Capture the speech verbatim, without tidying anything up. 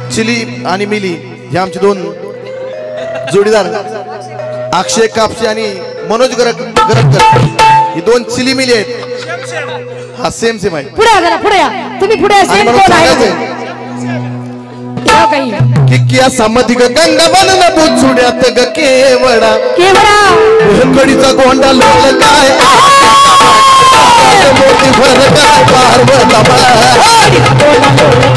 Chilli आणि milli हे आमचे दोन जोडीदार अक्षय कापसे आणि मनोज गरक गरककर ही दोन चिली मिली आहेत. हा सेम सेम आहे. पुढे या जरा पुढे या तुम्ही पुढे या. आणि सेम मला कोण आहे सांगायचंय या काही की किया समधी ग गंगा बनन बुचुड्यात ग केवडा केवढा कडीचा गोंडा लोळ काय मोठी भर काय पार्वता